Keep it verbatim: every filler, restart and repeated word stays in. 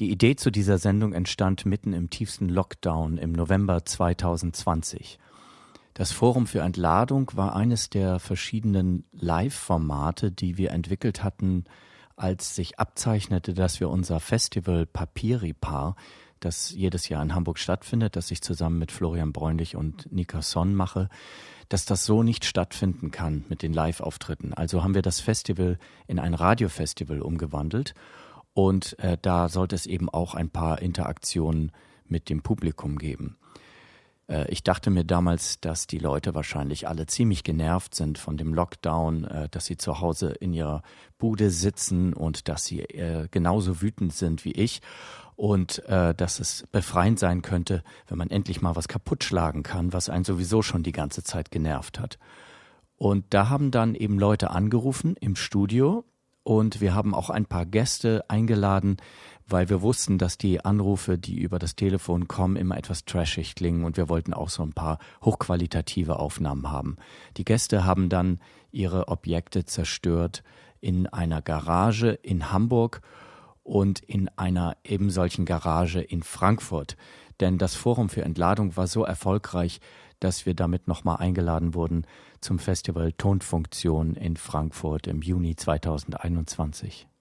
Die Idee zu dieser Sendung entstand mitten im tiefsten Lockdown im November zwanzig zwanzig. Das Forum für Entladung war eines der verschiedenen Live-Formate, die wir entwickelt hatten, als sich abzeichnete, dass wir unser Festival Papiripar, das jedes Jahr in Hamburg stattfindet, das ich zusammen mit Florian Bräunlich und Nika Sonn mache, dass das so nicht stattfinden kann mit den Live-Auftritten. Also haben wir das Festival in ein Radiofestival umgewandelt und äh, da sollte es eben auch ein paar Interaktionen mit dem Publikum geben. Ich dachte mir damals, dass die Leute wahrscheinlich alle ziemlich genervt sind von dem Lockdown, dass sie zu Hause in ihrer Bude sitzen und dass sie genauso wütend sind wie ich und dass es befreiend sein könnte, wenn man endlich mal was kaputt schlagen kann, was einen sowieso schon die ganze Zeit genervt hat. Und da haben dann eben Leute angerufen im Studio und wir haben auch ein paar Gäste eingeladen, weil wir wussten, dass die Anrufe, die über das Telefon kommen, immer etwas trashig klingen und wir wollten auch so ein paar hochqualitative Aufnahmen haben. Die Gäste haben dann ihre Objekte zerstört in einer Garage in Hamburg und in einer eben solchen Garage in Frankfurt. Denn das Forum für Entladung war so erfolgreich, dass wir damit nochmal eingeladen wurden zum Festival Tonfunktion in Frankfurt im Juni zwanzig einundzwanzig.